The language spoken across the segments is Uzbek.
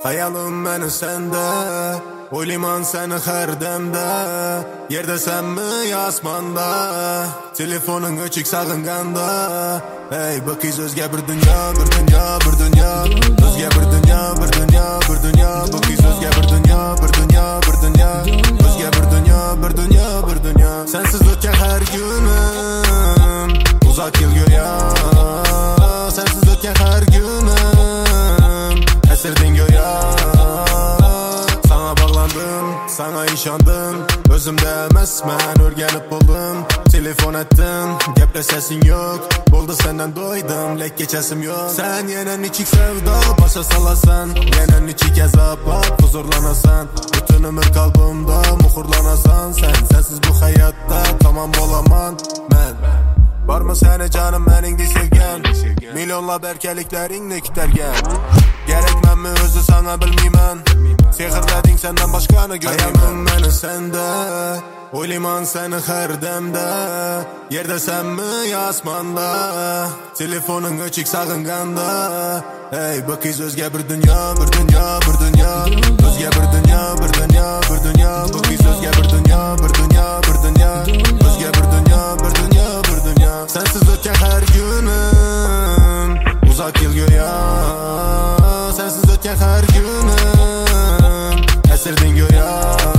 Hayalim meni sende, o'ylayman seni har damda. Yerdasanmi yo osmonda, telefoning o'chik sog'inganda. Ey bu qiz o'zga bir dunyo, bir dunyo, bir dunyo. O'zga bir dunyo, bir dunyo, bir dunyo. Bu qiz o'zga bir dunyo, bir dunyo, bir dunyo. O'zga bir dunyo, bir dunyo, bir dunyo. Sensiz o'tgan har kunim uzak yil go'yo. Sensiz o'tgan har kunim esirding go'yo. Sana bağlandım, sana ishondim. O'zimda emasman, o'rganib bo'ldim. Telefon etdim, gaplashasing yo'q. Bo'ldi sendan do'ydim, lek kechasim yo'q. Sen yana nechik sevda boshqa solasan, yana nechik azob huzurlanasan. Butun umr qalbimda muhrlanasan. Sensiz bu hayotda tamom bo'laman men. Barmi seni canım meningdek sevgan, milyonlab erkaliklaringni kutargan. Gerekmenmi o'zi sana bilmayman, sehrlading sendan boshqani ko'rmayman. Hayalim meni sende, o'ylayman seni har damda. Yerdasanmi yo osmonda, telefoning o'chik sog'inganda. Ey bu qiz o'zga bir dunyo, bir dunyo, bir dunyo. O'zga bir dunyo, bir dunyo, bir dunyo. Bu qiz o'zga bir dunyo, bir dunyo, bir dunyo. O'zga bir dunyo, bir dunyo, bir dunyo. Sensiz o'tgan har kunim uzak yil go'yo. Sensiz o'tgan har kunim esirding go'yo.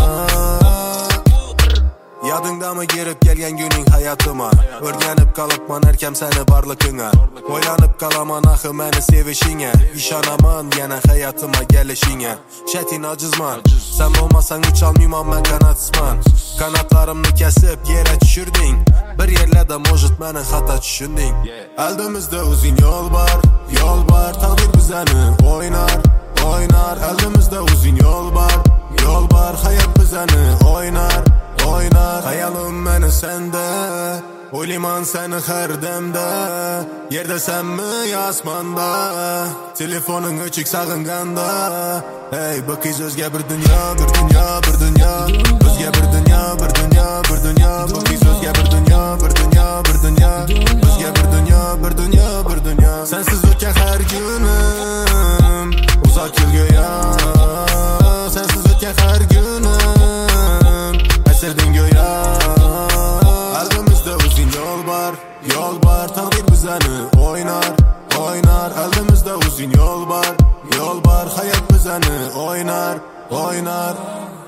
Yodingdami girib kelgan kuning hayotima? O'rganib qolibman erkam seni borlig'ingga. O'ylanib qolaman axir meni sevishingga. Ishonaman yana hayotima kelishingga. Shatin ojizman, sen bo'lmasang ucholmayman men qanotsizman. Qanotlarimni kesib yere tushirding. Bir yerlarda mojit meni xato tushunding. Oldimizda o'zing yo'l bor, yo'l bor. Taqdir bizani o'ynar, o'ynar. Oldimizda o'zing yo'l bor, yo'l bor. Hayot bizani o'ynar, o'ynar. Hayalim meni sende, o'ylayman seni har damda. Yerdasanmi yo osmonda, telefoning o'chik sog'inganda. Ey bu qiz o'zga bir dunyo, bir dunyo, bir dunyo. O'zga bir dunyo, bir dunyo, bir dunyo. Bu qiz o'zga bir dunyo, bir dunyo, bir dunyo. O'zga bir dunyo, bir dunyo, bir dunyo. Sensiz o'tgan har kunim uzak yil go'yo. Sensiz o'tgan har kunim esirding go'yo. Oldimizda o'zing yo'l bor, yo'l bor. Taqdir bizani o'ynar, o'ynar. Oldimizda o'zing yo'l bor, yo'l bor. Hayot bizani o'ynar, o'ynar.